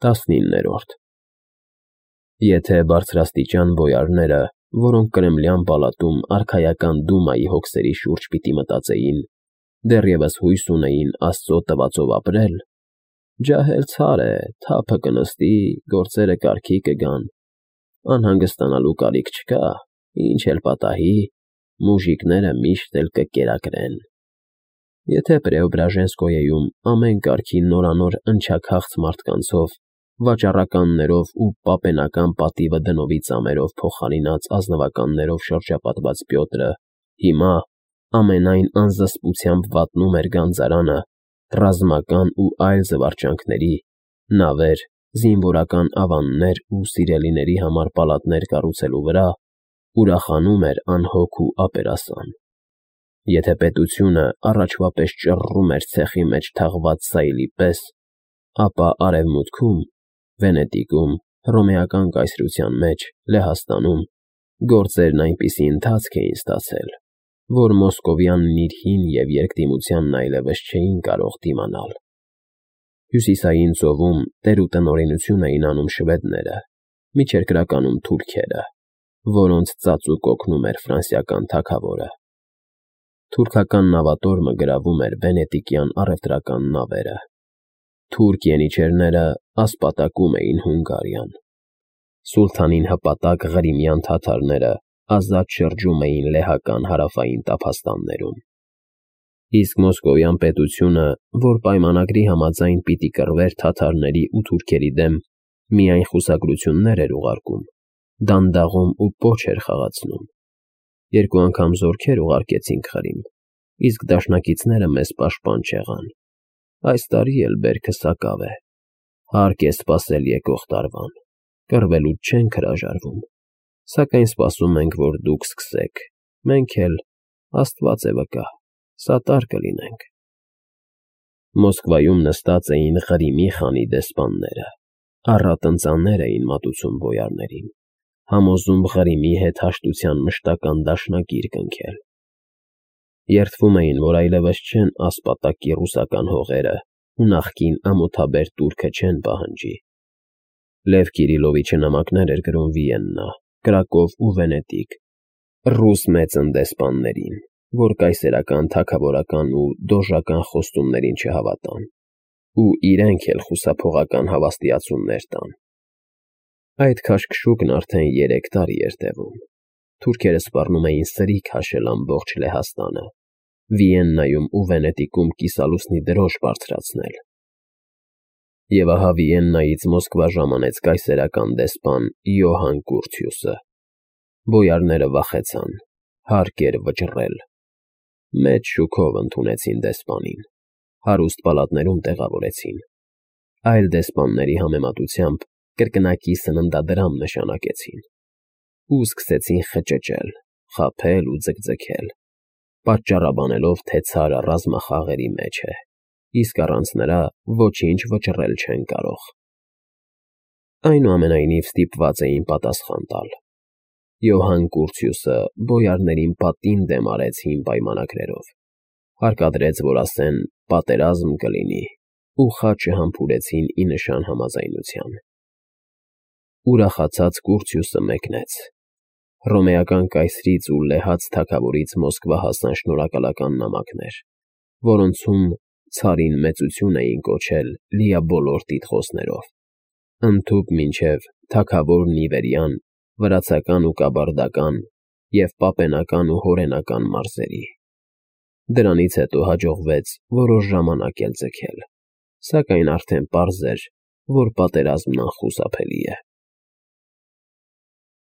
19-րդ Եթե բարձրաստիճան բոյարները, որոնք Կրեմլյան պալատում արքայական դումայի հոգսերի շուրջ պիտի մտածեին, դեռևս հույս ունեին Աստծո տվածով ապրել, ջահել ցար է, թափը կնստի, գործերը կարգի կգան, անհանգստանալու կարիք չկա, ինչ էլ պատահի, մուժիկները միշտ էլ կկերակրեն։ Եթե Պրեոբրաժենսկոյեում ամեն կարգի նորանոր ընչաքաղց մարդկանցով, վաճառականներով ու պապենական պատիվը դնովի ծամերով փոխարինած ազնվականներով շրջապատված Պյոտրը հիմա ամենայն անզսպությամբ վատնում էր գանձարանը, ռազմական ու այլ զվարճանքների, նավեր, զինվորական ավաններ ու սիրելիների համար պալատներ կառուցելու վրա, ուրախանում էր անհոգ ու ապերասան։ Եթե պետությունը առաջվա պես ճռռում էր ցեխի մեջ թաղված սայլի պես, ապա արևմուտքում, Վենետիկում, հռոմեական կայսրության մեջ, Լեհաստանում գործերն այնպիսի ընթացք էին ստացել, որ մոսկովյանն իր հին և երկդիմությանն այլևս չէին կարող դիմանալ։ Հյուսիսային ծովում տեր ու տնօրինություն էին անում շվեդները, միջերկրականում թուրքերը, որոնց ծածուկ օգնում էր ֆրանսիական թագավորը։ Թուրքական նավատորմը գրավում էր վենետիկյան առևտրական նավերը։ Թուրք ենիչերները ասպատակում էին Հունգարիան։ Սուլթանին հպատակ Ղրիմյան թաթարները ազատ շրջում էին լեհական հարավային տափաստաններում։ Իսկ Մոսկովյան պետությունը, որ պայմանագրի համաձայն պիտի կռվեր թաթարների ու թուրքերի դեմ, միայն խուսակրություններ էր ուղարկում, դանդաղում ու պոչ էր խաղացնում։ 2 անգամ զորքեր ուղարկեցինք Ղրիմ, իսկ դաշնակիցները մեզ պաշտպան չեղան։ Այս տարի էլ բերքը սակավ է։ Հարկ է սպասել եկող տարվան, կռվելուց չենք հրաժարվում, սակայն սպասում ենք, որ դուք սկսեք, մենք էլ, Աստված է վկա, սատար կլինենք։ Մոսկվայում նստած էին Ղրիմի խանի դեսպանները, առատընծաներ էին մատուցում բոյարներին, համոզում Ղրիմի հետ հաշտության մշտական դաշնակիր կնքել։ Երդվում էին, որ այլևս չեն ասպատակի ռուսական հողերը ու նախկին ամոթաբեր տուրքը չեն պահանջի։ Լև Կիրիլովիչը նամակներ էր գրում Վիեննա, Կրակով ու Վենետիկ, ռուս մեծն դեսպաններին, որ կայսերական, թագավորական ու դոժական խոստումներին չհավատան, ու իրենք էլ խուսափողական հավաստիացումներ տան։ Այդ քաշքշուկն արդեն 3 տարի էր տևում։ Թուրքերը սպառնում էին սրիկ հաշել ամբողջ Լեհաստանը, Վիեննայում ու Վենետիկում կիսալուսնի դրոշ բարձրացնել։ Եվ ահա Վիեննայից Մոսկվա ժամանեց կայսերական դեսպան Յոհան Կուրթիուսը։ Բոյարները վախեցան, հարկ էր վճռել։ Մեծ շուքով ընդունեցին դեսպանին, հարուստ պալատներում տեղավորեցին։ Այլ դեսպանների համեմատությամբ կրկնակի սննդադրամ նշանակեցին։ Ու սկսեցին խճճել, խաբել ու ձգձգել, պատճառաբանելով, թե ցարը ռազմախաղերի մեջ է, իսկ առանց նրա ոչինչ վճռել չեն կարող։ Այնուամենայնիվ ստիպված էին պատասխան տալ։ Յոհան Կուրթիուսը բոյարներին պատին դեմ արեց հին պայմանագրերով, հարկադրեց, որ ասեն պատերազմ կլինի, ու խաչը համբուրեցին ի նշան համաձայնության։ Ուրախացած Կուրթիուսը մեկնեց։ Հռոմեական կայսրից ու լեհած թագավորից Մոսկվա հասան շնորհակալական նամակներ, որոնցում ցարին մեծություն էին կոչել լիաբոլոր տիտղոսներով, ընդհուպ մինչև թագավոր Նիվերյան, վրացական ու կաբարդական և պապենական ու հորենական մարզերի։ Դրանից հետո հաջողվեց որոշ ժամանակ էլ ձգել, սակայն արդեն պարզ էր, որ պատերազմն անխուսափելի է։